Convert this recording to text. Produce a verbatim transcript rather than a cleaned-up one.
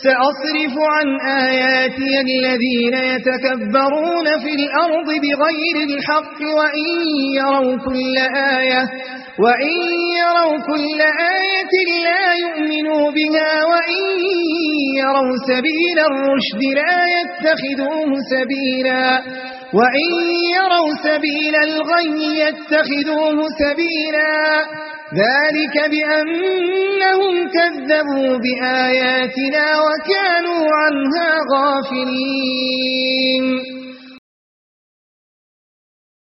سأصرف عن آياتي الذين يتكبرون في الأرض بغير الحق وإن يروا كل آية وإن يروا كل آية لا يؤمنوا بها وإن يروا سبيل الرشد لا يتخذوه سبيلا وإن يروا سبيل الغي يتخذوه سبيلا ذلك بأنهم كذبوا بآياتنا وكانوا عنها غافلين